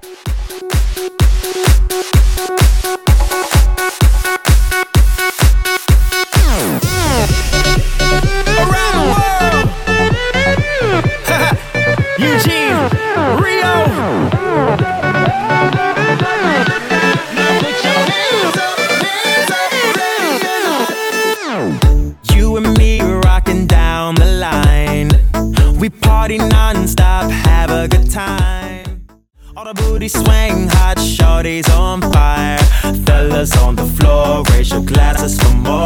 Around the world. Eugene, Rio. You and me rocking down the line. We party non-stop, have a good time. All the booty swing, hot shorties on fire. Fellas on the floor, raise your glasses for more.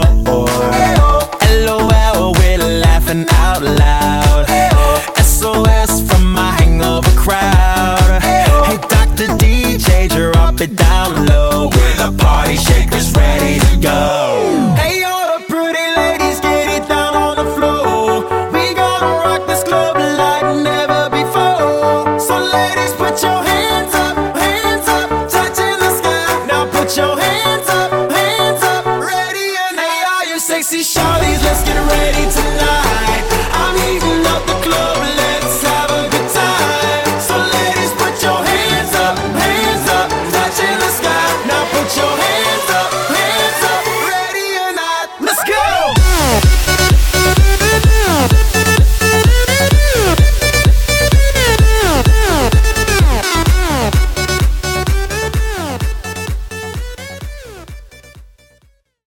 LOL, we're laughing out loud. SOS from my hangover crowd. Hey Dr. DJ, drop it down low. We're the party shakers ready to go. Hey all the pretty ladies, get it down on the floor. We gonna rock this club like never before. So ladies, put your hands up, touching the sky. Now put your hands up, ready and hey, all you sexy shawties, let's get ready to